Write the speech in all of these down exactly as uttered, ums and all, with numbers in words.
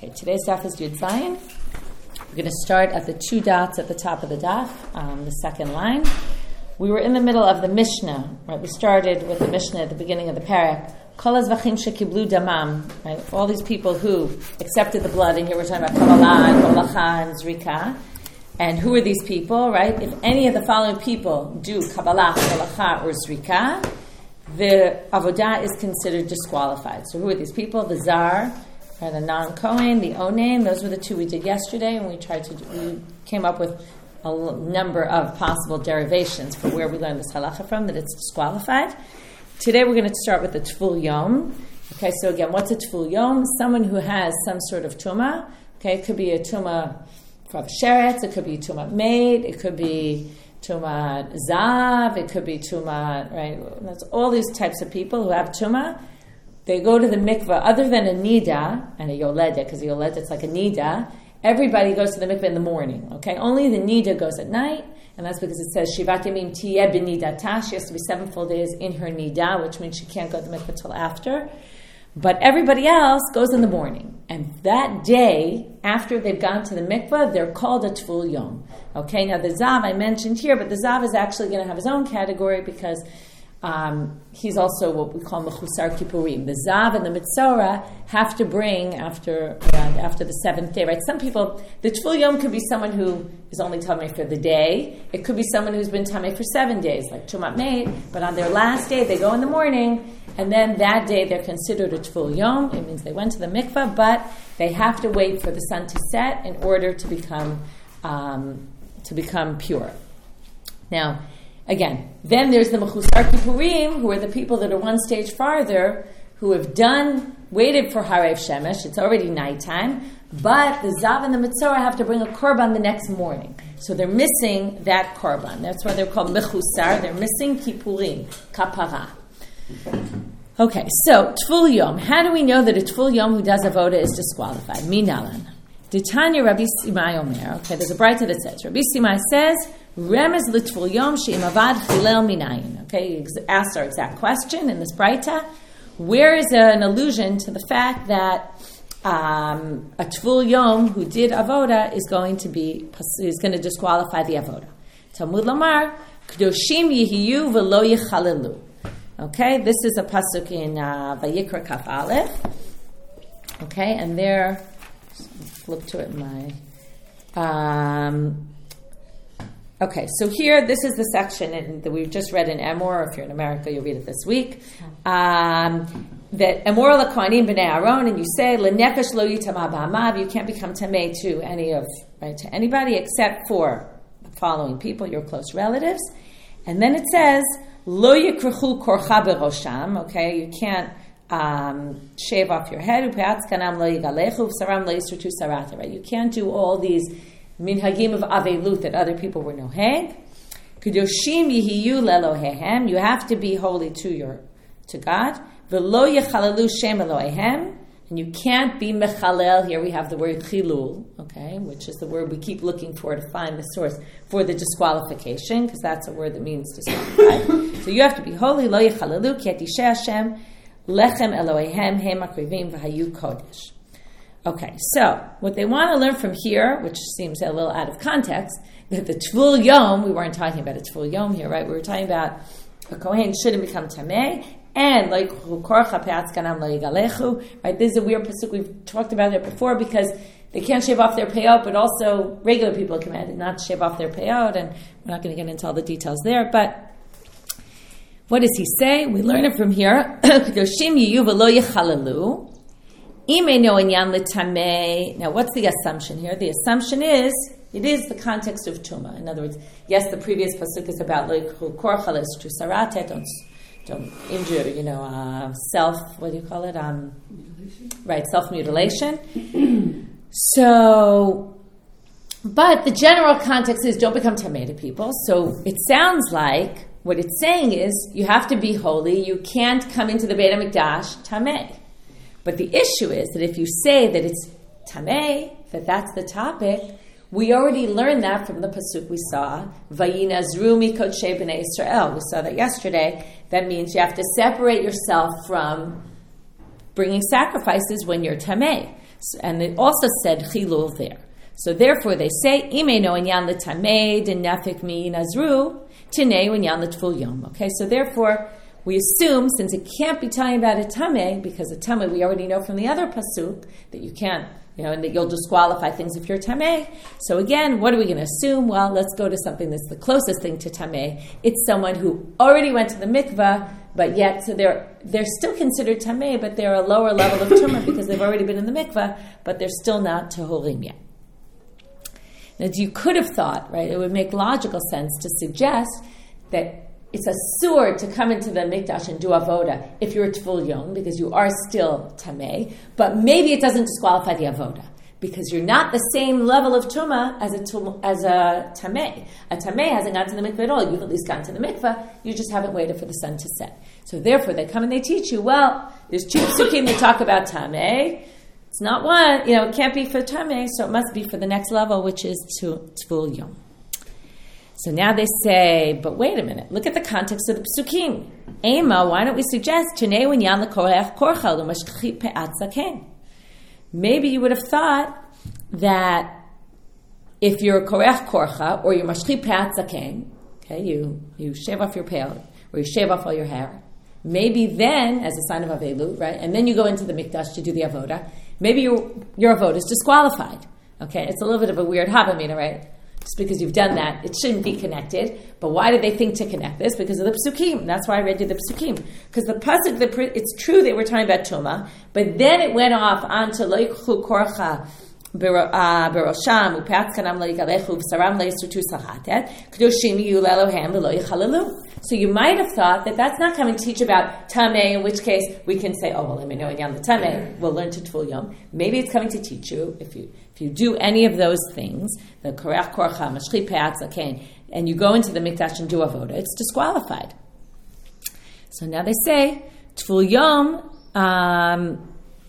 Okay, today's daf is Yud Zayin. We're going to start at the two dots at the top of the daf, um, the second line. We were in the middle of the Mishnah, right? We started with the Mishnah at the beginning of the parak. Kol hazvachim shekiblu damam, right? All these people who accepted the blood, and here we're talking about Kabbalah and Holacha and Zrika. And who are these people, right? If any of the following people do Kabbalah, Holacha, or Zrika, the avodah is considered disqualified. So who are these people? The Zar, or the non-Kohen, the Onen. Those were the two we did yesterday, and we tried to. We came up with a l- number of possible derivations for where we learned this halacha from, that it's disqualified. Today we're going to start with the Tful Yom. Okay, so again, what's a Tful Yom? Someone who has some sort of tumah. Okay, it could be a tumah from sheretz, it could be tumah maid, it could be tumah zav, it could be tumah, right? That's all these types of people who have tumah. They go to the mikveh, other than a nida and a yoledet, because a yoledet is like a nida. Everybody goes to the mikveh in the morning. Okay, only the nida goes at night, and that's because it says shivat yamim tiyeh b'nidata. She has to be seven full days in her nida, which means she can't go to the mikveh till after. But everybody else goes in the morning, and that day after they've gone to the mikveh, they're called a tful yom. Okay, now the zav I mentioned here, but the zav is actually going to have his own category because Um, he's also what we call mechusar kippurim. The zav and the mitzora have to bring after uh, after the seventh day, right? Some people, the tful yom could be someone who is only tamei for the day. It could be someone who's been tamei for seven days, like tumat meid. But on their last day, they go in the morning, and then that day they're considered a tful yom. It means they went to the mikveh, but they have to wait for the sun to set in order to become um, to become pure. Now, again, then there's the Mechusar Kippurim, who are the people that are one stage farther, who have done, waited for Harev Shemesh. It's already nighttime, but the Zav and the Mitzorah have to bring a korban the next morning. So they're missing that korban. That's why they're called Mechusar. They're missing Kippurim, Kapara. Okay, so Tful Yom. How do we know that a Tful Yom who does Avoda is disqualified? Minalan. Ditanya Rabbi Simai Omer. Okay, there's a brayta that says, Rabbi Simai says, Remez l'tful yom she'im avad chilel minayin. Okay, he asked our exact question in this brayta. Where is an allusion to the fact that um, a tful yom who did avoda is going to be is going to disqualify the avoda? Talmud Lamar, Kedoshim yihiyu v'lo yichalelu. Okay, this is a pasuk in uh, Vayikra Kaf Aleph. Okay, and there, flip to it in my. Um, Okay, so here, this is the section in, that we've just read in Emor. If you're in America, you'll read it this week. Um, that Emor l'kohanim b'nei Aaron, and you say l'nefesh lo yitama b'hamav. You can't become tamei to any of right to anybody except for the following people, your close relatives. And then it says lo yikrechu korcha b'rosham. Okay, you can't um, shave off your head. Upeatz kanam lo yigalechu v'saram lo yisrutu sarata. Right, you can't do all these minhagim of avelut that other people were noheg. Kedoshim yihiyu lelohehem. You have to be holy to your to God. V'lo yechalelu shem Elohehem. And you can't be mechalel. Here we have the word chilul, okay, which is the word we keep looking for to find the source for the disqualification, because that's a word that means disqualified. So you have to be holy. Lo yechalelu ki yatishe Hashem lechem Elohehem hem akrivim v'hayu kodesh. Okay, so what they want to learn from here, which seems a little out of context, that the Tful Yom, we weren't talking about a Tful Yom here, right? We were talking about a Kohen shouldn't become Tameh, and like Korcha Peatz Kanam Lo Yigalechu, right? This is a weird pasuk. We've talked about it before because they can't shave off their peyot, but also regular people are commanded not to shave off their peyot, and we're not going to get into all the details there, but what does he say? We learn it from here. Kedoshim yiyu v'lo yechalelu. Now, what's the assumption here? The assumption is, it is the context of Tumah. In other words, yes, the previous pasuk is about korchalis to sarate, don't, don't injure, you know, uh, self, what do you call it? Um, right, self-mutilation. So, but the general context is don't become tamei to people. So it sounds like what it's saying is you have to be holy. You can't come into the Beit HaMikdash tamei. But the issue is that if you say that it's tamei, that that's the topic, we already learned that from the pasuk we saw, Vayinazru mikodshei b'nei Yisrael. We saw that yesterday. That means you have to separate yourself from bringing sacrifices when you're tamei. So, and it also said chilul there. So therefore they say, Imeno inyan l'tamei denefik mi nazru, tinei inyan l'tful yom. Okay, so therefore we assume, since it can't be talking about a tamei, because a tamei we already know from the other pasuk that you can't, you know, and that you'll disqualify things if you're tamei. So again, what are we going to assume? Well, let's go to something that's the closest thing to tamei. It's someone who already went to the mikveh, but yet, so they're they're still considered tamei, but they're a lower level of tumah because they've already been in the mikveh, but they're still not tahorim yet. Now, you could have thought, right, it would make logical sense to suggest that it's a sword to come into the mikdash and do avoda if you're a tful yom, because you are still tamei, but maybe it doesn't disqualify the avoda, because you're not the same level of tumah as a tum, as a tamei. A tamei hasn't gone to the mikveh at all. You've at least gone to the mikveh. You just haven't waited for the sun to set. So therefore, they come and they teach you, well, there's two psukim that talk about tamei. It's not one, you know, it can't be for tamei, so it must be for the next level, which is to tful yom. So now they say, but wait a minute, look at the context of the psukim. Ema, why don't we suggest Tanei Winyan l'koreach korcha l'mashchi pe'at zaken? Maybe you would have thought that if you're koreach korcha or you're mashchi pe'at zaken, okay, you you shave off your pale or you shave off all your hair, maybe then, as a sign of avelu, right, and then you go into the mikdash to do the avoda, maybe your your avoda is disqualified. Okay, it's a little bit of a weird havamina, right? Just because you've done that, it shouldn't be connected. But why did they think to connect this? Because of the psukim. That's why I read you the psukim. Because the pasuk, the, it's true they were talking about Tumah, but then it went off onto lo yikchu korcha berosham upeatz kanam lo yigalechu v'saram lo yisutu sachatet kedoshim yiyu le'elohem v'lo yichalalu. So you might have thought that that's not coming to teach about Tamei, in which case we can say, oh, well, let me know again the Tamei, we'll learn to Tful Yom. Maybe it's coming to teach you, if you if you do any of those things, the Korach Korcha, Mashchi Pe'at Zaken, and you go into the Mikdash and do Avoda, it's disqualified. So now they say, Tful Yom, um,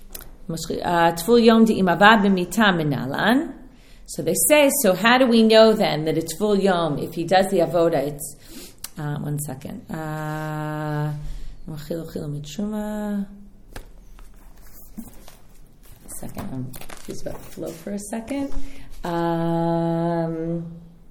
Tful Yom di imavad b'mita minalan. So they say, so how do we know then that it's Tful Yom, if he does the Avoda, it's Uh, one second. Uh, second. I'm confused about the flow for a second. Um,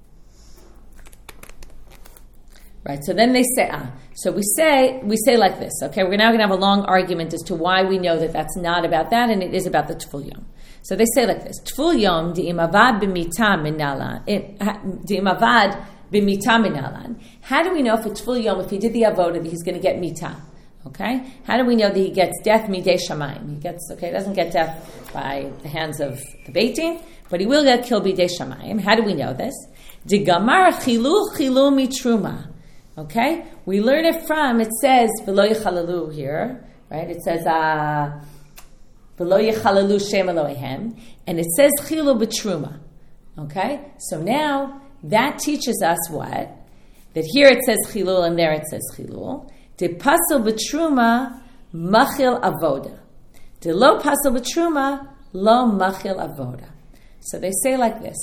right. So then they say. Ah, so we say we say like this. Okay, we're now going to have a long argument as to why we know that that's not about that, and it is about the Tful Yom. So they say like this: Tful Yom di imavad b'mita minala. Di imavad. B'mita minalan. How do we know if it's Tful Yom, if he did the avoda, that he's going to get mita? Okay? How do we know that he gets death midei shamayim? He gets, okay, he doesn't get death by the hands of the Beit Din, but he will get killed midei shamayim. How do we know this? Digamar chilu chilu mitruma. Okay? We learn it from, it says, v'lo yichalalu here, right? It says, uh, v'lo yichalalu shem Elohem, and it says chilu b'truma. Okay? So now, that teaches us what? That here it says chilul and there it says chilul. De pasel b'truma machil avoda. De lo pasel b'truma lo machil avoda. So they say like this: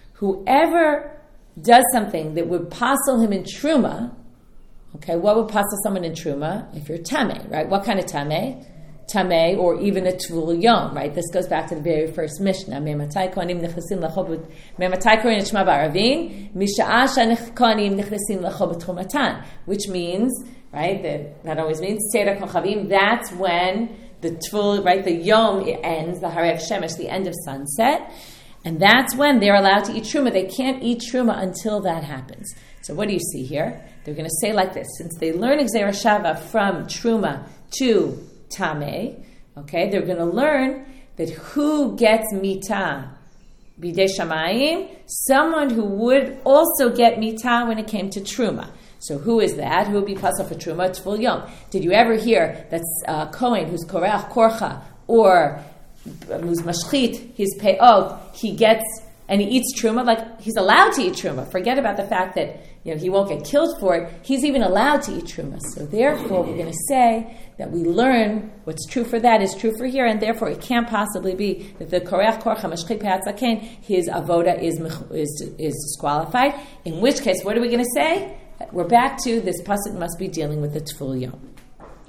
whoever does something that would pasel him in truma, okay, what would pasel someone in truma? If you're tamei, right? What kind of tamei? Tamei, or even a Tvul Yom, right? This goes back to the very first Mishnah. Me'matai kohanim nechnesim l'cho me'matai kohanim nishma ba'aravin misha'ah she'kohanim nechnesim l'cho b'trumatan, which means, right, that, that always means Seder Kochavim, that's when the Tvul, right, the Yom ends, the Harev Shemesh, the end of sunset, and that's when they're allowed to eat Truma. They can't eat Truma until that happens. So what do you see here? They're going to say like this: since they learn Gzeira Shava from Truma to Tamei, okay, they're going to learn that who gets mita bidei shamayim, someone who would also get mita when it came to truma. So who is that? Who would be pasal for truma? Tful Yom. Did you ever hear that uh, Kohen who's koreach korcha or who's mashchit his peot, he gets and he eats truma? Like, he's allowed to eat truma. Forget about the fact that, you know, he won't get killed for it. He's even allowed to eat truma. So therefore, we're going to say that we learn what's true for that is true for here, and therefore it can't possibly be that the koreach korcha mashchit pe'at zaken, his avoda is, is is disqualified. In which case, what are we going to say? We're back to this pasuk must be dealing with the Tful Yom.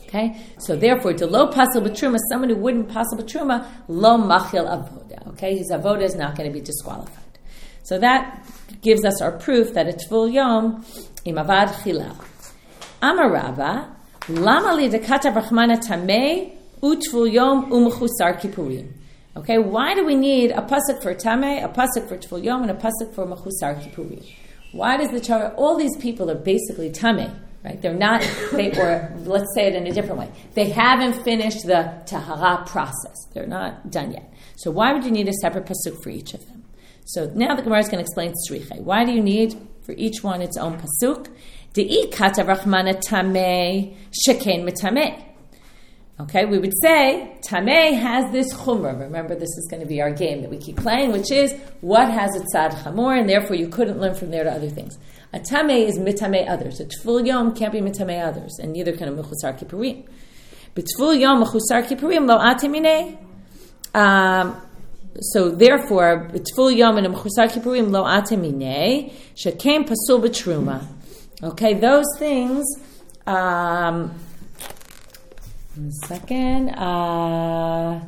Okay, so therefore, to lo pasel b'truma, someone who wouldn't pasel b'truma, lo machil avoda. Okay, his avoda is not going to be disqualified. So that gives us our proof that a tvul yom im avad chilal. Amar Rava, lama li dekata brachmana tamei u tvul yom umechusar kippurim. Okay, why do we need a pasuk for tamei, a pasuk for tvul yom, and a pasuk for mechusar kippurim? Why does the Torah? All these people are basically tamei, right? They're not, they, or let's say it in a different way. They haven't finished the tahara process. They're not done yet. So why would you need a separate pasuk for each of them? So now the Gemara is going to explain tzriche. Why do you need for each one its own pasuk? De'i katav rachmana tamei sheken metamei. Okay, we would say tamei has this chumrah. Remember, this is going to be our game that we keep playing, which is what has a tzad chamor, and therefore you couldn't learn from there to other things. A tamei is mitamei others. A tful yom can't be mitamei others, and neither can a mechusar kippurim. But tful yom mechusar kippurim lo atemine. Um. So therefore, tful yom and a mechusar kippurim lo atemine shekem pasul b'truma. Okay, those things. Um, one second. Uh,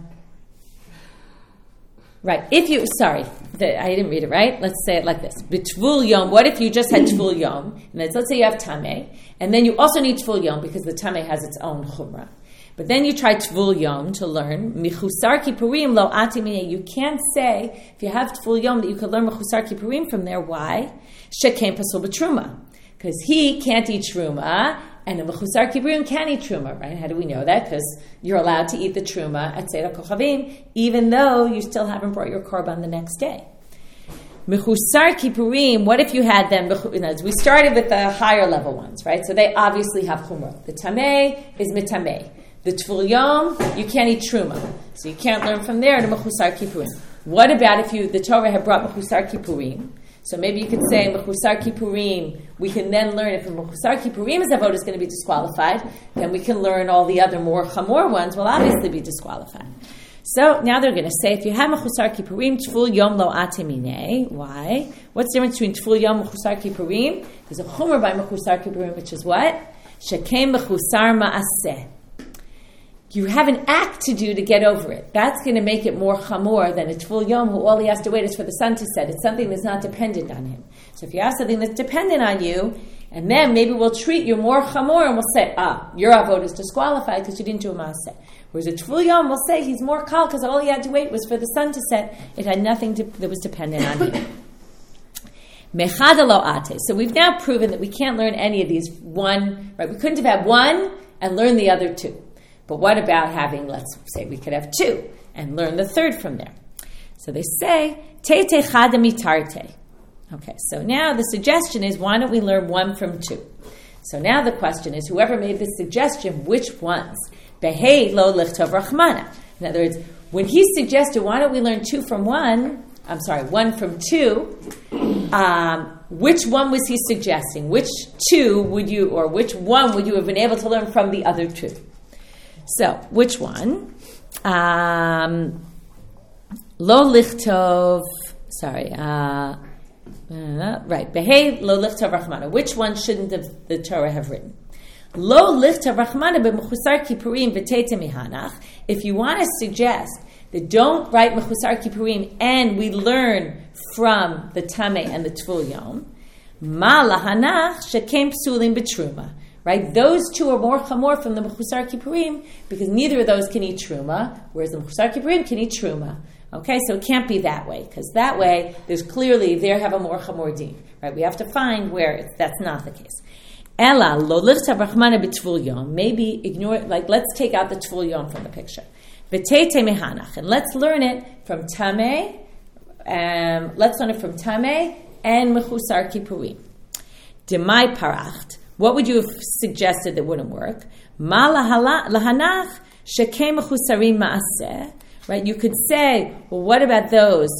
right. If you sorry, the, I didn't read it right. Let's say it like this: b'tvul yom. What if you just had tful yom? And let's, let's say you have tamei, and then you also need tful yom because the tamei has its own chumrah. But then you try tvul yom to learn michusar kippurim lo atimine. You can't say if you have tvul yom that you could learn michusar kippurim from there. Why? Shekem pasul b'truma, because he can't eat truma, and the michusar kippurim can eat truma. Right? How do we know that? Because you're allowed to eat the truma at Seder Kochavim, even though you still haven't brought your korban the next day. Michusar kippurim. What if you had them? We started with the higher level ones, right? So they obviously have chumrah. The tamei is mitamei. The tful yom, you can't eat truma, so you can't learn from there to mechusar kippurim. What about if you the Torah had brought mechusar kippurim? So maybe you could say mechusar kippurim. We can then learn if mechusar kippurim's avodah is going to be disqualified, then we can learn all the other more chamor ones will obviously be disqualified. So now they're going to say if you have mechusar kippurim, tful yom lo atemine. Why? What's the difference between tful yom and mechusar kippurim? There's a chumrah by mechusar kippurim, which is what? Shekem mechusar ma'aseh. You have an act to do to get over it. That's going to make it more chamor than a tful yom who all he has to wait is for the sun to set. It's something that's not dependent on him. So if you have something that's dependent on you, and then maybe we'll treat you more chamor and we'll say, ah, your avodah is disqualified because you didn't do a maaseh. Whereas a tful yom will say he's more kal because all he had to wait was for the sun to set. It had nothing to, that was dependent on him. Mechad lo ate. So we've now proven that we can't learn any of these one, right? We couldn't have had one and learn the other two. But what about having, let's say we could have two and learn the third from there? So they say, te te chada mitarte. Okay, so now the suggestion is, why don't we learn one from two? So now the question is, whoever made this suggestion, which ones? Behei lo lichtov rachmana. In other words, when he suggested, why don't we learn two from one, I'm sorry, one from two, um, which one was he suggesting? Which two would you, or which one would you have been able to learn from the other two? So, which one? Um, lo lichtov, sorry, uh, uh, right, behei lo lichtov rachmana. Which one shouldn't the, the Torah have written? Lo lichtov rachmana b'mechusar kippurim v'teite mihanach. If you want to suggest that don't write mechusar kippurim and we learn from the tamei and the tful yom, ma lahanach shekem psulim b'truma. Right? Those two are more chamor from the mechusar kippurim because neither of those can eat truma, whereas the mechusar kippurim can eat truma. Okay, so it can't be that way because that way there's clearly they have a more chamor din. Right? We have to find where it's, that's not the case. Ella lo lichtav rachmana b'tful yom. Maybe ignore like let's take out the tful yom from the picture. V'teite mehanach, and let's learn it from tamei. Um, let's learn it from tamei and mechusar kippurim. Demai paracht. What would you have suggested that wouldn't work? Ma lahanach shekem mechusarim maaseh. Right? You could say, well, what about those?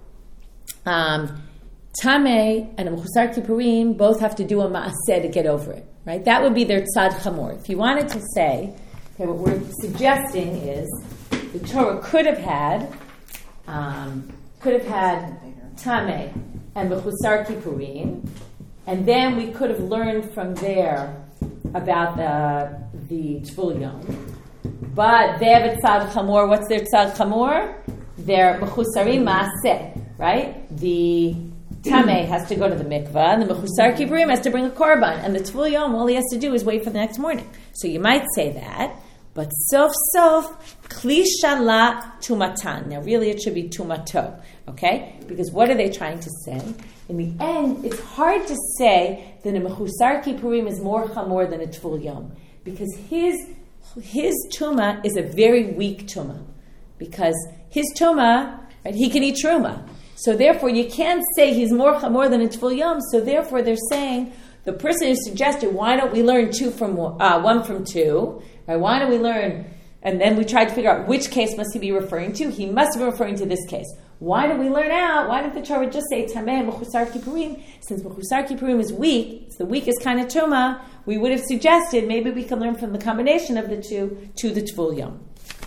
Um, Tamei and a mechusar kippurim both have to do a maaseh to get over it. Right? That would be their tzad chamor. If you wanted to say, okay, what we're suggesting is the Torah could have had, um, could have had Tamei and mechusar kippurim. And then we could have learned from there about the the Tvul Yom. But they have a tzad chamor. What's their tzad chamor? They're mechusarim maaseh, right? The tameh has to go to the mikvah, and the mechusar kipurim has to bring a korban. And the Tvul Yom, all he has to do is wait for the next morning. So you might say that, but sof sof kli shala tumatan. Now, really, it should be tumato, okay? Because what are they trying to say? In the end, it's hard to say that a mechusar kipurim is more chamor than a Tvul Yom, because his his tuma is a very weak tuma, because his tuma, right, he can eat truma. So therefore, you can't say he's more chamor than a Tvul Yom. So therefore, they're saying the person who suggested, why don't we learn two from uh, one from two? Right? Why don't we learn? And then we tried to figure out which case must he be referring to. He must be referring to this case. Why did we learn out? Why did the Torah just say tameh mechusar kipurim? Since mechusar kipurim is weak, it's the weakest kind of tuma, we would have suggested maybe we can learn from the combination of the two to the Tvul Yom.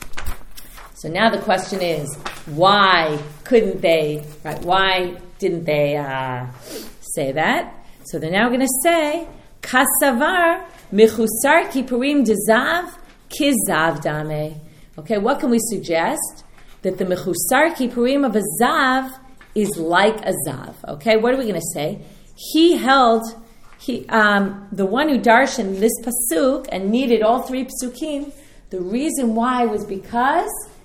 So now the question is, why couldn't they, right, why didn't they uh, say that? So they're now going to say, kasavar mechusar kipurim dezav kizav dame. Okay, what can we suggest? That the mechusar kipurim of a zav is like a zav. Okay, what are we going to say? He held, he um, the one who darshan this pasuk and needed all three pasukim, the reason why was because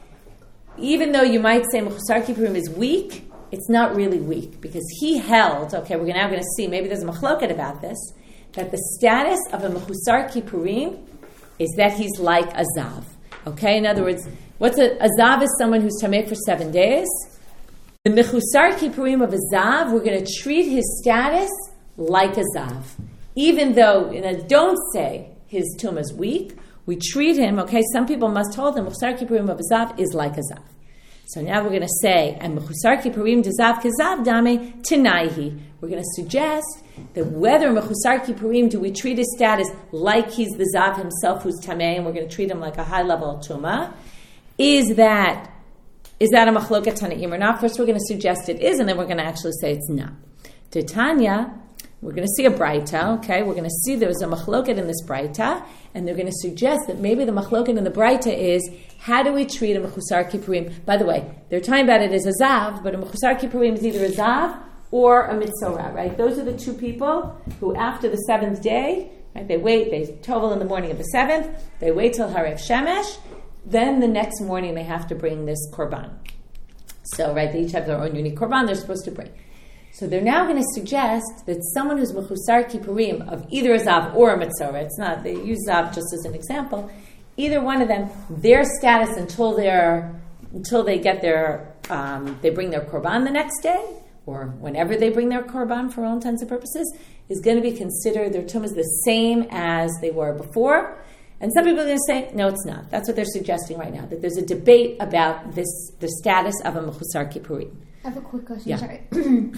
even though you might say mechusar kipurim is weak, it's not really weak, because he held, okay, we're now going to see, maybe there's a machloket about this, that the status of a mechusar kipurim is that he's like a zav. Okay, in other words, what's a, a zav is someone who's tameh for seven days. The mechusar kipurim of a zav, we're going to treat his status like a zav. Even though, you know, don't say his tumah is weak, we treat him, okay, some people must hold the mechusar kipurim of a zav is like a zav. So now we're going to say, and mechusar kipurim de zav kezav dame tenaihi. We're going to suggest that whether mechusar kipurim do we treat his status like he's the zav himself who's tameh, and we're going to treat him like a high level tuma, is that is that a machloket tanaim or not? First, we're going to suggest it is, and then we're going to actually say it's not. Titania, we're going to see a braita. Okay, we're going to see there's a machloket in this braita, and they're going to suggest that maybe the machloket in the braita is how do we treat a mechusar kipurim? By the way, they're talking about it as a zav, but a mechusar kipurim is either a zav or a mitzorah, right? Those are the two people who, after the seventh day, right, they wait, they tovel in the morning of the seventh, they wait till Harev Shemesh, then the next morning they have to bring this korban. So, right, they each have their own unique korban they're supposed to bring. So they're now going to suggest that someone who's mechusar kipurim of either a zav or a mitzorah, it's not, they use zav just as an example, either one of them, their status until they're, until they get their, um, they bring their korban the next day, or whenever they bring their korban for all intents and purposes, is going to be considered, their tumah is the same as they were before. And some people are going to say, no, it's not. That's what they're suggesting right now, that there's a debate about this, the status of a mechusar kippurim. I have a quick question, Yeah. sorry.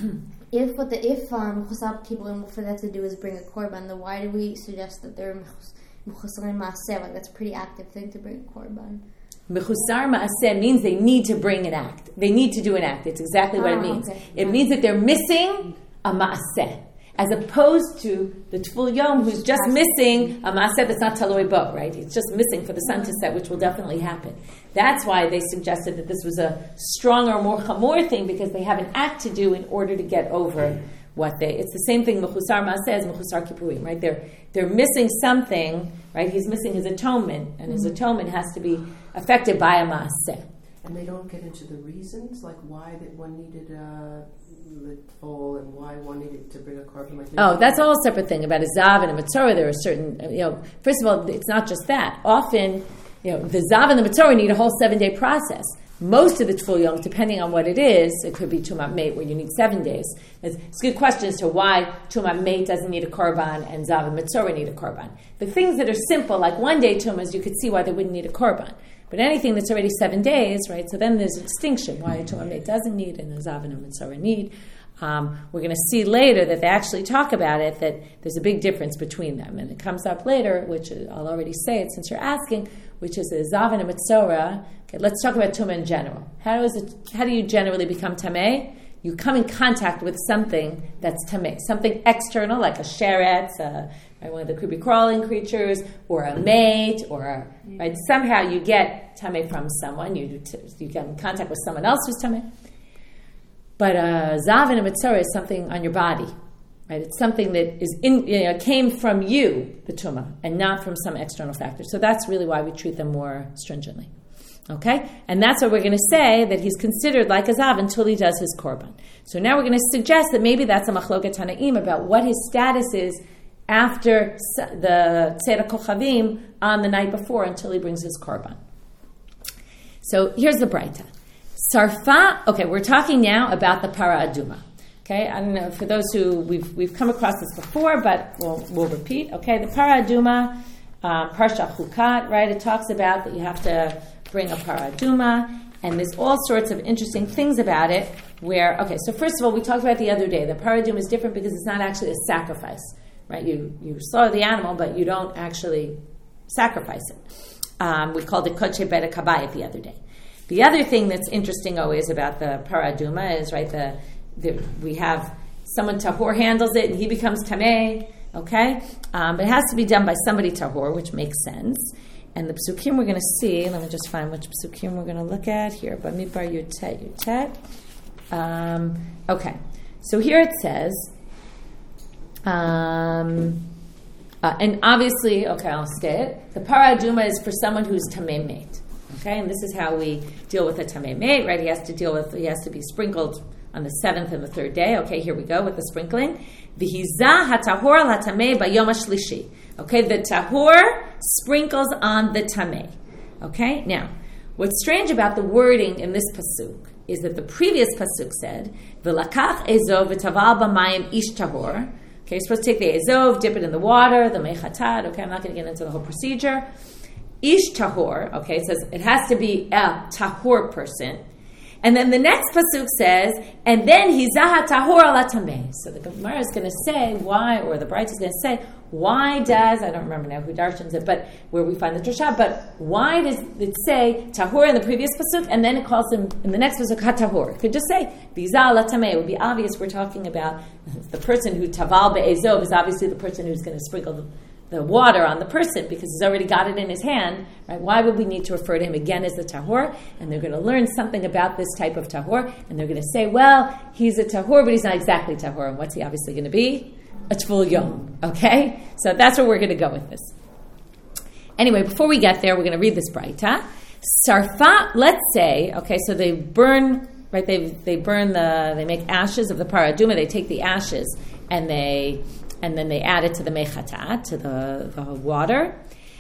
if what the if um, mechusar kippurim, for that to do is bring a korban, then why do we suggest that they're mechusarim maaseh? Like, that's a pretty active thing to bring a korban. Mechusar ma'aseh means they need to bring an act. They need to do an act. It's exactly what Oh, it means. okay. It Yeah. means that they're missing a ma'aseh, as opposed to the Tvul Yom, who's just missing a ma'aseh that's not taloi bo, right? It's just missing for the sun to set, which will definitely happen. That's why they suggested that this was a stronger, more chamor thing, because they have an act to do in order to get over what they... It's the same thing, mechusar ma'aseh as mechusar kippurim, right? They're, they're missing something, right? He's missing his atonement, and his atonement has to be affected by a ma'aseh. And they don't get into the reasons, like why that one needed a litfol and why one needed to bring a korban. Like Oh, that's a whole separate thing. About a zav and a mitzorah, there are certain, you know, first of all, it's not just that. Often, you know, the zav and the mitzorah need a whole seven-day process. Most of the Tvul Yom, depending on what it is, it could be Tumat Meit, where you need seven days. It's, it's a good question as to why Tumat Meit doesn't need a korban and zav and mitzorah need a korban. The things that are simple, like one-day tumas, you could see why they wouldn't need a korban. But anything that's already seven days, right, so then there's a distinction why a Tumat Meit doesn't need and a zav and a mitzorah need. Um, we're going to see later that they actually talk about it, that there's a big difference between them. And it comes up later, which I'll already say it since you're asking, which is a zav and a mitzorah. Okay, let's talk about tumah in general. How, is it, how do you generally become tameh? you come in contact with something that's tameh, something external, like a sheretz, uh, right, one of the creepy crawling creatures, or a mate, or a, right, somehow you get tameh from someone, you you get in contact with someone else who's tameh. But uh, zav and a mitzvah is something on your body, right? It's something that is in, you know, came from you, the tumah, and not from some external factor. So that's really why we treat them more stringently. Okay? And that's what we're going to say, that he's considered like a zav until he does his korban. So now we're going to suggest that maybe that's a machloket tanaim about what his status is after the Tzedek Kochavim on the night before until he brings his korban. So here's the Braita. Sarfa, okay, we're talking now about the para aduma. Okay, I don't know, for those who, we've we've come across this before, but we'll, we'll repeat. Okay, the para aduma, um, Parsha Chukat, right, it talks about that you have to bring a para aduma, and there's all sorts of interesting things about it where, okay, so first of all, we talked about the other day, the para aduma is different because it's not actually a sacrifice, right? You, you slaughter the animal, but you don't actually sacrifice it. Um, we called it Kodshe Beta Kabayit the other day. The other thing that's interesting always about the para aduma is, right, the, the we have someone tahor handles it and he becomes tameh, okay? Um, but it has to be done by somebody tahor, which makes sense. And the psukim we're going to see, let me just find which psukim we're going to look at here. Bamidbar Yutet Yutet. Um, okay, so here it says, um, uh, and obviously, okay, I'll say it. The para aduma is for someone who's tameh mate. Okay, and this is how we deal with a tameh mate, right? He has to deal with, he has to be sprinkled on the seventh and the third day. Okay, here we go with the sprinkling. V'hizah hatahor al hatameh bayom hashlishi. Okay, the tahor sprinkles on the tameh. Okay, now, what's strange about the wording in this pasuk is that the previous pasuk said, V'lakach ezov v'taval b'mayim ish tahor. Okay, you're supposed to take the ezov, dip it in the water, the mechatat. Okay, I'm not going to get into the whole procedure. Ish tahor, okay, it says it has to be a tahor person. And then the next pasuk says, and then hizah tahor ala tameh. So the Gemara is going to say why, or the Braita is going to say, why does, I don't remember now who darshans it, but where we find the drasha, but why does it say tahor in the previous pasuk, and then it calls him, in the next pasuk, ha-tahor? It could just say, hizah ala tameh. It would be obvious we're talking about the person who taval be'ezov is obviously the person who's going to sprinkle the the water on the person because he's already got it in his hand, right? Why would we need to refer to him again as the tahor? And they're going to learn something about this type of tahor, and they're going to say, well, he's a tahor, but he's not exactly tahor. And what's he obviously going to be? A tful yom, okay? So that's where we're going to go with this. Anyway, before we get there, we're going to read this Braita. Sarfa, let's say, okay, so they burn, right, they they burn the, they make ashes of the para aduma, they take the ashes, and they... and then they add it to the mechatat, to the, the water.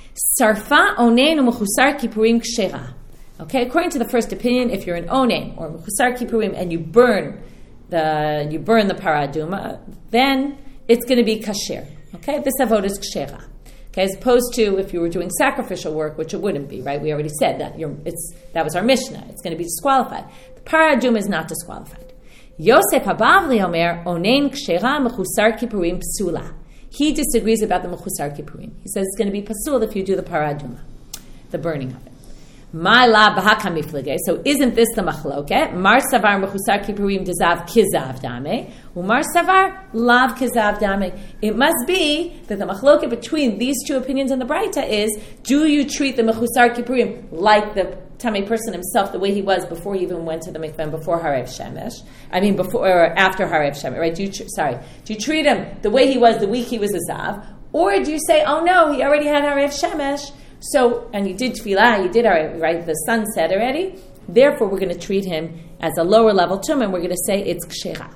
Sarfa onen u'mechusar kippurim kshera. Okay, according to the first opinion, if you're an onen or mechusar kippurim and you burn the you burn the para aduma, then it's going to be kasher. Okay, this avodah is kshera. Okay, as opposed to if you were doing sacrificial work, which it wouldn't be, right? We already said that. You're, it's that was our Mishnah. It's going to be disqualified. The para aduma is not disqualified. Yosef Habavli Omer Onein Kshera Mechusar Kippurim Psula. He disagrees about the Mechusar Kippurim. He says it's going to be pasul if you do the para aduma, the burning of it. My la b'haka miflege. So isn't this the machloket? Mar savar Mechusar Kippurim dezav kizav dame. Umar savar lav kizav dame. It must be that the machloket between these two opinions in the Braita is: do you treat the Mechusar Kippurim like the Tamei person himself, the way he was before he even went to the mikveh, before Harev Shemesh. I mean, before or after Harev Shemesh, right? Do you tr- sorry, do you treat him the way he was the week he was a zav, or do you say, oh no, he already had Harev Shemesh, so and he did tefillah, he did Harev, right? The sun set already. Therefore, we're going to treat him as a lower level tum, and we're going to say it's kshera.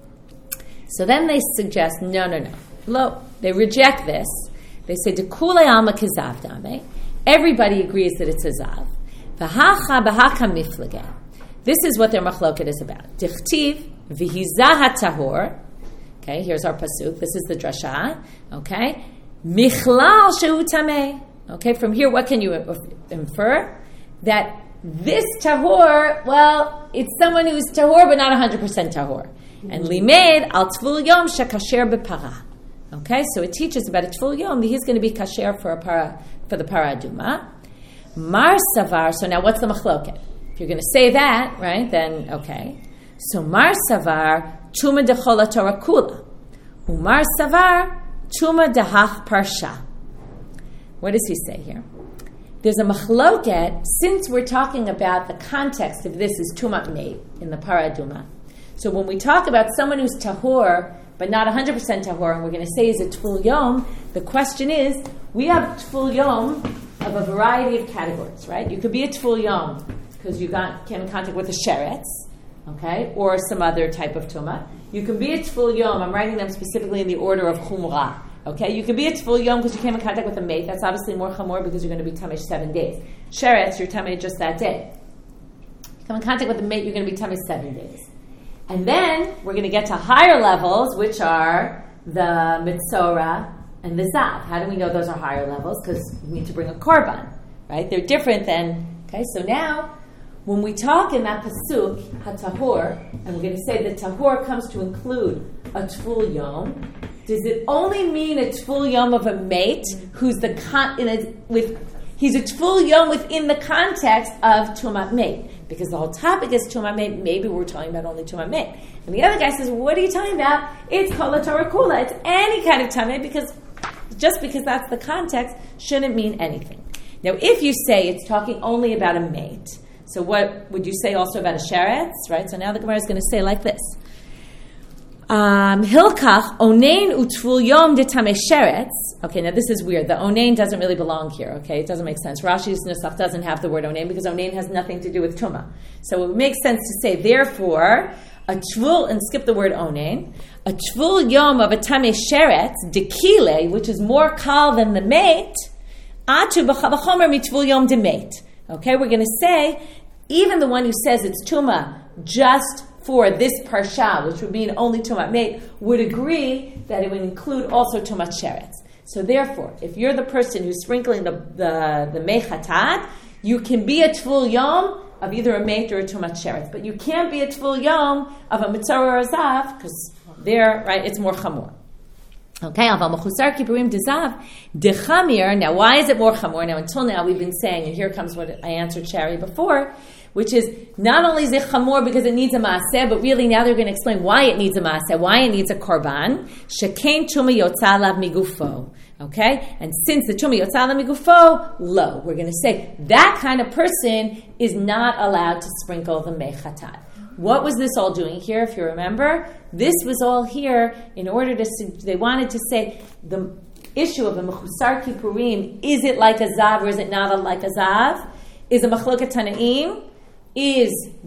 So then they suggest, no, no, no, Lo, they reject this. They say dekule alma kizav dame. Everybody agrees that it's a zav. This is what their machloket is about. Dichtiv v'hizah tahor. Okay, here's our pasuk. This is the drasha. Okay, michlal shehu tameh. Okay, from here, what can you infer? That this tahor, well, it's someone who's tahor, but not one hundred percent tahor. And limed al tful yom shekasher b'para. Okay, so it teaches about a tful yom that he's going to be kasher for a para for the para aduma. Mar savar. So now, what's the machloket? If you're going to say that, right? Then okay. So Mar Savar, Tuma Dechola Torah Kula. Umar Savar, Tuma Dehach Parsha. What does he say here? There's a machloket, since we're talking about the context of this is Tumat Meit in the Paraduma. So when we talk about someone who's tahor, but not one hundred percent tahor, and we're going to say is a Tful Yom, the question is, we have Tful Yom of a variety of categories, right? You could be a Tful Yom because you got, came in contact with a sheretz, okay, or some other type of Tumah. You can be a Tful Yom, I'm writing them specifically in the order of Chumrah. Okay, you can be a Tful Yom because you came in contact with a mate. That's obviously more chamor because you're going to be tamish seven days. Sheretz, you're tamish just that day. You come in contact with a mate, you're going to be tamish seven days. And then we're going to get to higher levels, which are the Mitzora and the Zav. How do we know those are higher levels? Because you need to bring a korban, right? They're different than, okay, so now when we talk in that pasuk, HaTahor, and we're going to say that Tahor comes to include a Tful Yom, does it only mean a Tful Yom of a mate who's the con- in a, with he's a Tful Yom within the context of Tumat Meit? Because the whole topic is Tumat Meit, maybe we're talking about only Tumat Meit. And the other guy says, what are you talking about? It's Kol HaTorah Kula. It's any kind of Tumat, because just because that's the context shouldn't mean anything. Now, if you say it's talking only about a mate, so what would you say also about a sheretz, right? So now the Gemara is going to say like this. Um, Hilkach onein utful yom de tamei sheretz. Okay, now this is weird. The onein doesn't really belong here. Okay, it doesn't make sense. Rashi's nusach doesn't have the word onein because onein has nothing to do with tuma. So it would make sense to say, therefore, a tvul, and skip the word onein, a tvul yom of a tamei sheretz dekile, which is more kal than the mate, atu b'chavachomer mitvul yom de mate. Okay, we're going to say, even the one who says it's tuma just for this parsha, which would mean only Tumat Meit, would agree that it would include also Tumat Sheretz. So therefore, if you're the person who's sprinkling the the, the Mei Chatat, you can be a Tful Yom of either a Meit or a Tumat Sheretz, but you can't be a Tful Yom of a Mitzvah or a Zav, because there, right, it's more Chamor. Okay, Aval Mechusar Kippurim Dezav Dechamir. Now, why is it more Chamor? Now, until now, we've been saying, and here comes what I answered Shari before, which is not only is it chamor because it needs a maaseh, but really now they're going to explain why it needs a maaseh, why it needs a korban. Shekain tuma yotza lav migufo. Okay? And since the tuma yotza lav migufo, lo. We're going to say that kind of person is not allowed to sprinkle the mei chatat. What was this all doing here, if you remember? This was all here in order to, they wanted to say the issue of a mechusar kippurim, is it like a zav or is it not a, like a zav? Is a machloket tanaim? Is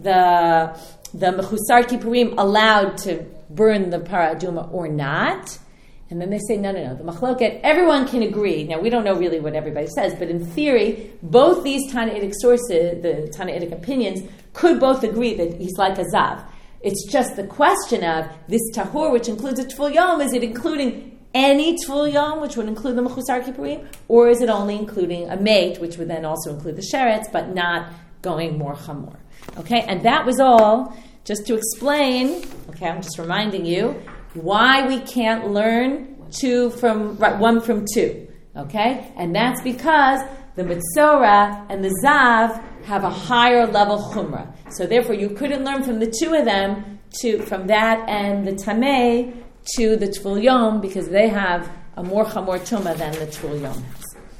the the mechusar kippurim allowed to burn the paraduma or not? And then they say, no, no, no. The machloket, everyone can agree. Now, we don't know really what everybody says, but in theory, both these Tanaitic sources, the Tanaitic opinions, could both agree that he's like a zav. It's just the question of this tahor, which includes a tful yom, is it including any tful yom, which would include the mechusar kippurim, or is it only including a mate, which would then also include the sheretz, but not going more chamor. Okay, and that was all just to explain, okay, I'm just reminding you, why we can't learn two from, right, one from two. Okay? And that's because the Mitzora and the Zav have a higher level chumrah. So therefore you couldn't learn from the two of them to from that and the Tameh to the Tful Yom because they have a more chamor tumah than the Tful Yom has.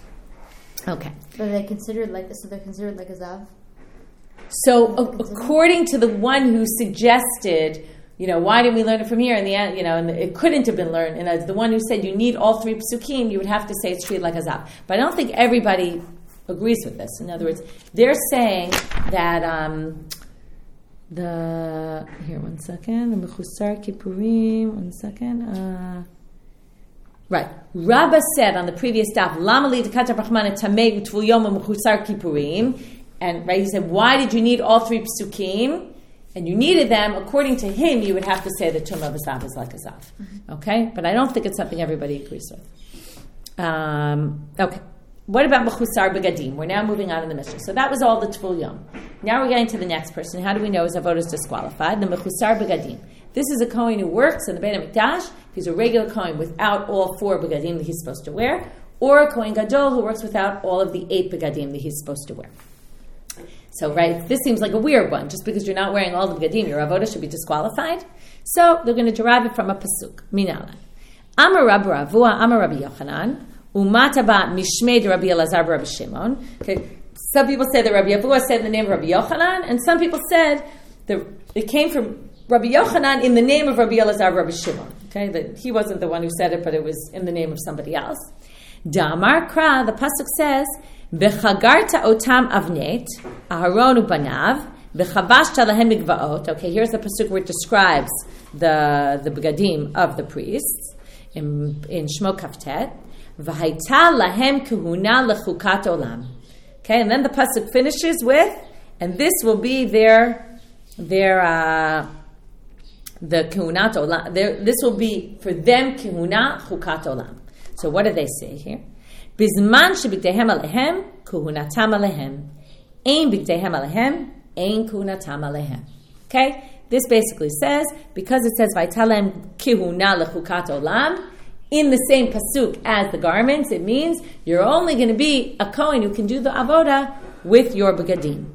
Okay. But they considered like so they're considered like a Zav? So, a- according to the one who suggested, you know, why didn't we learn it from here? And the you know, and it couldn't have been learned. And as the one who said you need all three psukim, you would have to say it's treated like a zav. But I don't think everybody agrees with this. In other words, they're saying that um, the here one second the mechusar kippurim one second. Uh, right, Rabbah said on the previous daf, Lama li dekata brachmana tamei u'tvul yom mechusar kippurim. And right, he said, why did you need all three psukim? And you needed them, according to him, you would have to say the tumah of a zav is like a zav. Mm-hmm. Okay? But I don't think it's something everybody agrees with. Um, okay. What about mechusar begadim? We're now moving on in the Mishnah. So that was all the Tful Yom. Now we're getting to the next person. How do we know his avodah is disqualified? The mechusar begadim. This is a Kohen who works in the Beit HaMikdash. He's a regular Kohen without all four begadim that he's supposed to wear, or a Kohen Gadol who works without all of the eight begadim that he's supposed to wear. So, right, this seems like a weird one. Just because you're not wearing all the begadim, your avoda should be disqualified. So, they're going to derive it from a pasuk. Minala. Amar Rabbi Ravua, Amar Rabbi Yochanan, Umata ba mishmei de Rabbi Elazar Rabbi Shimon. Okay, some people say that Rabbi Ravua said the name of Rabbi Yochanan, and some people said that it came from Rabbi Yochanan in the name of Rabbi Elazar Rabbi Shimon. Okay, that he wasn't the one who said it, but it was in the name of somebody else. Damar Kra, the pasuk says, Bechagarta otam avnet, Aharon ubanav, bechavashta lahem mikvaot. Okay, here's the pasuk where it describes the the begadim of the priests in in Shmo Kaftet. V'haita lahem kahuna lechukat olam. Okay, and then the pasuk finishes with, and this will be their their uh, the kahunat olam. Their, this will be for them kahuna chukat olam. So what do they say here? Bizman shebigdehem alehem kuhunatam alehem, ein bigdehem alehem ein kuhunatam alehem. Okay, this basically says because it says vaitalem kihuna lechukat olam in the same pasuk as the garments, it means you're only going to be a kohen who can do the avoda with your begadim.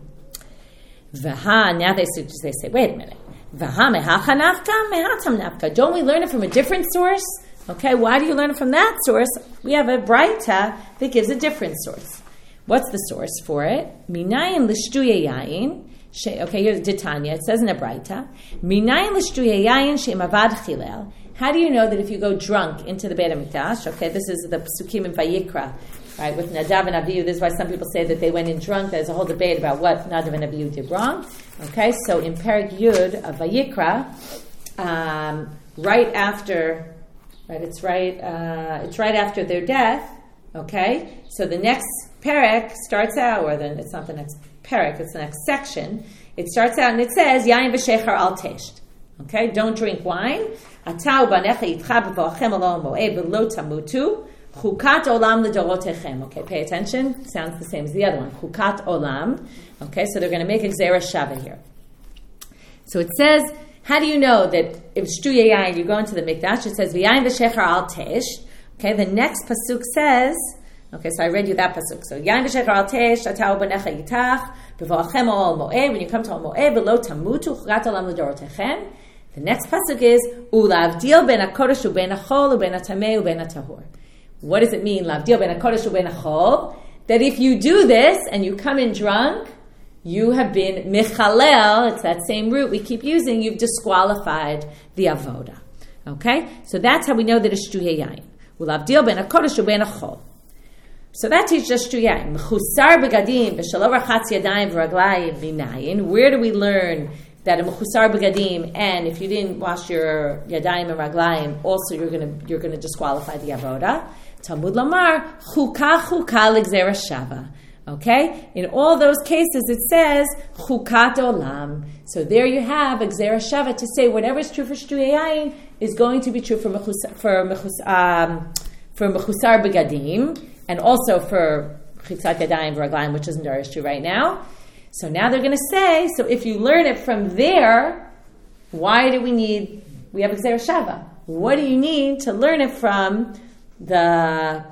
Vaha, now they say, they say, wait a minute. Vaha mehacha nafka mehatam nafka. Don't we learn it from a different source? Okay, why do you learn it from that source? We have a braita that gives a different source. What's the source for it? Minayin l'shtuye yayin. Okay, here's Titania. It says in a braita, Minayin l'shtuye yayin she'mavad chilel. How do you know that if you go drunk into the Beit HaMikdash? Okay, this is the Psukim in Vayikra, right? With Nadav and Avihu. This is why some people say that they went in drunk. There's a whole debate about what Nadav and Avihu did wrong. Okay, so in Perek Yud of Vayikra, um, right after, right? It's right. Uh, it's right after their death. Okay, so the next Perek starts out, or then it's not the next Perek. It's the next section. It starts out and it says Yain v'Shecher al tesht. Okay, don't drink wine. Atau banecha yitcha b'vochem alon moed v'lo tamutu chukat olam l'dorotechem. Okay, pay attention. Sounds the same as the other one. Chukat olam. Okay, so they're going to make a gzera shava here. So it says, how do you know that if shtuye yayin you go into the mikdash? It says v'yayin v'shecher al tesh. Okay, the next pasuk says. Okay, so I read you that pasuk. So yayin v'shecher al tesh atau banecha yitach b'vochem alon moed. When you come to al moed v'lo tamutu chukat olam l'dorotechem. The next pasuk is ulavdil ben hakodesh uben hachol uben hatamei uben hatahor. What does it mean, lavdil ben hakodesh uben hachol? That if you do this and you come in drunk, you have been michalel. It's that same root we keep using. You've disqualified the avoda. Okay, so that's how we know that it's shtuye yayin. Ulavdil ben hakodesh uben hachol. So that teaches us shtuye yayin. Mechusar begadim v'shelo rachatz yadayim v'raglayim minayin. Where do we learn that a mechusar begadim, and if you didn't wash your yadayim and raglayim, also you're going to you're going to disqualify the avoda. Talmud Lamar chuka chuka l'gzera shava. Okay, in all those cases it says chukat olam. So there you have a gzera shava to say whatever is true for shtuye yayin is going to be true for mechusar for mechus, um, for mechusar begadim, and also for chitzat yadayim v'raglayim, which isn't our issue right now. So now they're going to say, so if you learn it from there, why do we need, we have a Gzera Shava. What do you need to learn it from the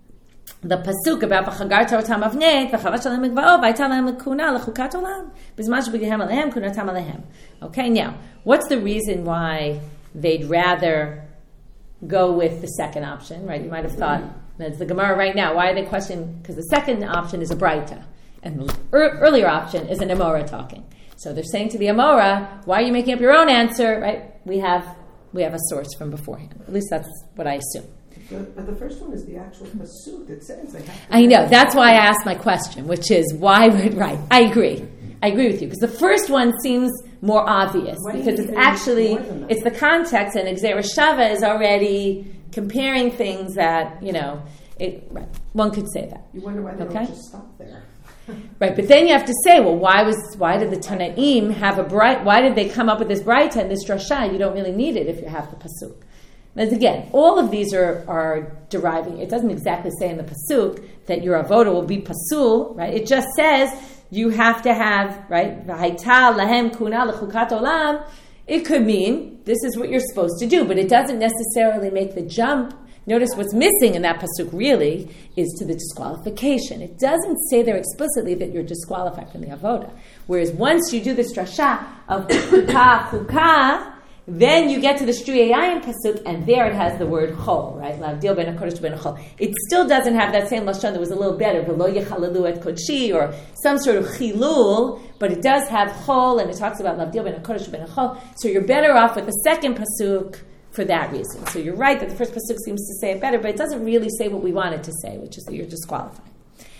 the pasuk about B'chagarta otam avnet, v'chavash alem mikva'ot, v'ayta lehem l'kuna, l'chukat olam, b'zman shebigdehem alehem, kunatam alehem. Okay, now, what's the reason why they'd rather go with the second option, right? You might have thought, that's the Gemara right now. Why are they questioning? Because the second option is a Braita. And the er- earlier option is an Amora talking. So they're saying to the Amora, why are you making up your own answer? Right? We have we have a source from beforehand. At least that's what I assume. But, but the first one is the actual pasuk that says they have to. I know. That's why I asked my question, which is why would right? I agree. I agree with you because the first one seems more obvious Why because it's actually it's the context, and Gzera Shava is already comparing things that you know. It right. One could say that. You wonder why they okay? don't just stop there. Right, but then you have to say, well, why was why did the Tanaim have a bright? Why did they come up with this braita and this drasha? You don't really need it if you have the pasuk. But again, all of these are are deriving. It doesn't exactly say in the pasuk that your avoda will be pasul, right? It just says you have to have right. V'haita lahem kuna lechukat olam. It could mean this is what you're supposed to do, but it doesn't necessarily make the jump Notice what's missing in that pasuk really is to the disqualification. It doesn't say there explicitly that you're disqualified from the avoda. Whereas once you do this drasha of chukah, chukah, then you get to the Shtuei Yayin pasuk, and there it has the word chol, right? Lavdil ben hakodesh ben chol. It still doesn't have that same lashon that was a little better, v'lo yechalalu et kodshi, or some sort of chilul, but it does have chol, and it talks about lavdil ben hakodesh ben chol. So you're better off with the second pasuk for that reason. So you're right that the first pasuk seems to say it better, but it doesn't really say what we want it to say, which is that you're disqualified.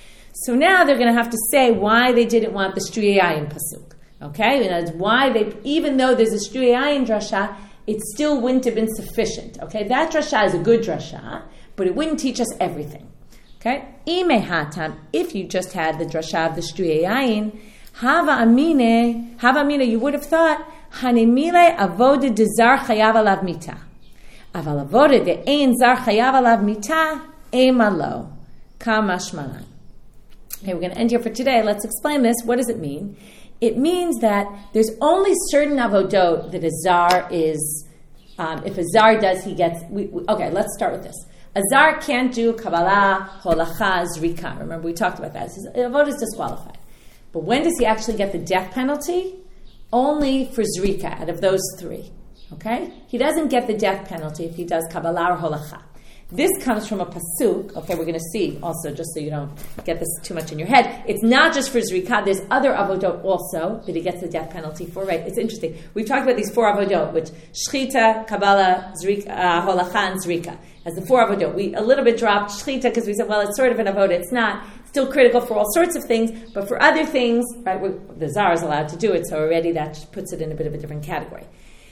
So now they're going to have to say why they didn't want the Shtuei Yayin pasuk. Okay, and that's why they, even though there's a Shtuei Yayin drasha, it still wouldn't have been sufficient. Okay, that drasha is a good drasha, but it wouldn't teach us everything. Okay, ime hatam, if you just had the drasha of the Shtuei Yayin, hava amine, hava amine, you would have thought hanimile avoda de zar chayav alav mita, aval avoda de ein zar chayav alav mita emalo kamashmalan. Okay, we're going to end here for today. Let's explain this. What does it mean? It means that there's only certain avodot that a zar is, um, if a zar does, he gets, we, we, okay, let's start with this. A zar can't do Kabbalah, Holacha, Zrika. Remember, we talked about that. Avodah is disqualified. But when does he actually get the death penalty? Only for Zrika, out of those three. Okay? He doesn't get the death penalty if he does Kabbalah or Holacha. This comes from a pasuk. Okay, we're going to see also, just so you don't get this too much in your head. It's not just for Zrika. There's other avodot also that he gets the death penalty for, right? It's interesting. We've talked about these four avodot, which Shchita, Kabbalah, Zrika, uh, Holacha, and Zrika. As the four avodot. We a little bit dropped Shchita because we said, well, it's sort of an avodah. It's not. It's still critical for all sorts of things, but for other things, right, the Zar is allowed to do it, so already that puts it in a bit of a different category.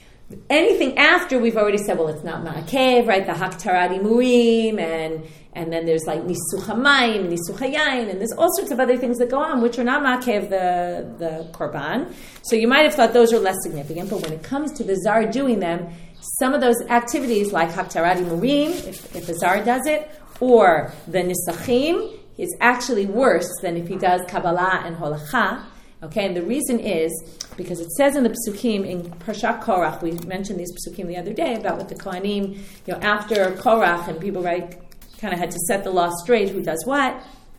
Anything after, we've already said, well, it's not ma'akev, right? The haktaradi murim, and and then there's like nisuch hamayim, nisuch hayayin, and there's all sorts of other things that go on, which are not ma'akev the, the korban. So you might have thought those are less significant, but when it comes to the zar doing them, some of those activities, like haktaradi murim, if, if the zar does it, or the nisachim, is actually worse than if he does Kabbalah and Holacha. Okay, and the reason is because it says in the Psukim in Parshat Korach, we mentioned these Psukim the other day about what the Kohanim, you know, after Korach, and people, right, kind of had to set the law straight, who does what.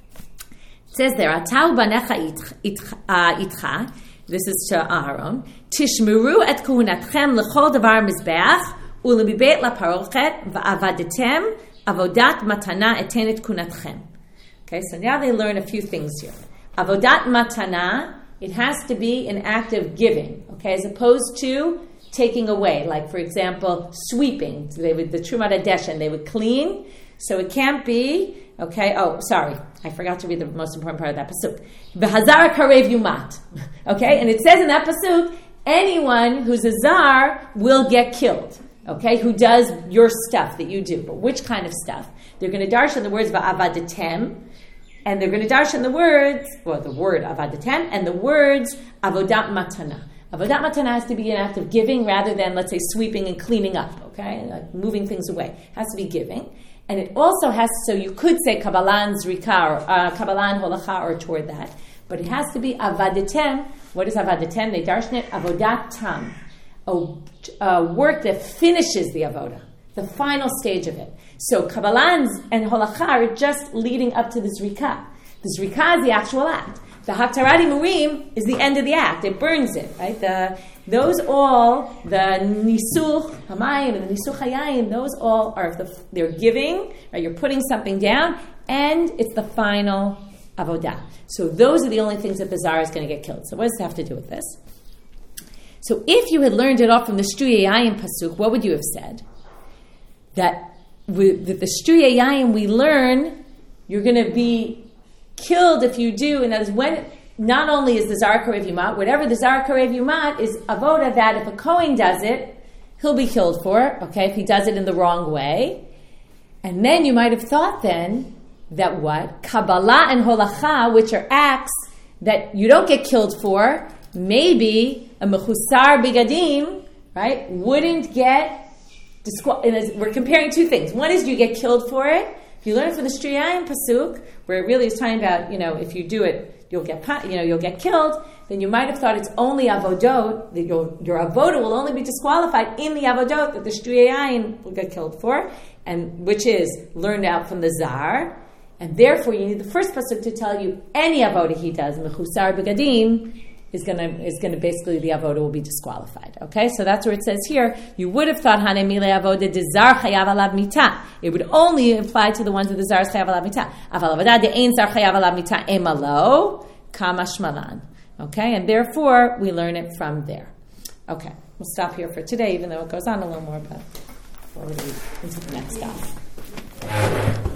It says there, Atau banecha itcha, this is to Aaron, Tishmeru et kuhunatchem lechol davar mizbeach, ulemibet la parochet, va'avadetem, avodat matana etenet kunatchem. Okay, so now they learn a few things here. Avodat matana, it has to be an act of giving, okay, as opposed to taking away. Like, for example, sweeping. So they would, the Trumat HaDeshen, they would clean. So it can't be, okay, oh, sorry, I forgot to read the most important part of that pasuk. V'hazar karev yumat. Okay, and it says in that pasuk, anyone who's a zar will get killed, okay, who does your stuff that you do. But which kind of stuff? They're going to darshan the words va'avadetem, and they're going to darshan the words, well, the word avodatem, and the words avodat matana. Avodat matana has to be an act of giving rather than, let's say, sweeping and cleaning up, okay? Like moving things away. It has to be giving. And it also has, so you could say Kabbalah and Zrika, or uh, Kabbalah and Holacha, or toward that. But it has to be avodatem. What is avodatem? They darshan it, avodat tam. A, a work that finishes the avodah, the final stage of it. So Kabbalah and Holacha are just leading up to the Zrika. The Zrika is the actual act. The Haktaradi Murim is the end of the act. It burns it, right? The, those all, the Nisuch Hamayim and the Nisuch Hayayim, those all are, the, they're giving, right? You're putting something down, and it's the final Avodah. So those are the only things that the Zar is going to get killed. So what does it have to do with this? So if you had learned it all from the Shtuei Yayin pasuk, what would you have said? That with the Shtuei Yayin we learn, you're going to be killed if you do. And that is when, not only is the Zar Karev Yumat, whatever the Zar Karev Yumat is avoda that if a Kohen does it, he'll be killed for it, okay, if he does it in the wrong way. And then you might have thought then that what? Kabbalah and Holacha, which are acts that you don't get killed for, maybe a Mechusar Bigadim, right, wouldn't get disqual- we're comparing two things. One is you get killed for it. If you learn from the Shtuei Yayin pasuk, where it really is talking about, you know, if you do it, you'll get, you know, you'll get killed. Then you might have thought it's only avodot, that your, your avodah will only be disqualified in the avodot that the Shtuei Yayin will get killed for. and which is learned out from the Zar, and therefore you need the first pasuk to tell you any avoda he does, mechusar begadim, is going to is going to basically the avoda will be disqualified. Okay, so that's where it says here. You would have thought hane mile avoda de zar chayav alav mita. It would only apply to the ones of the zar chayav alav mita. Aval avoda de ein zar chayav alav mita emalo kama shmalan. Okay, and therefore we learn it from there. Okay, we'll stop here for today, even though it goes on a little more, but forward into the next stop.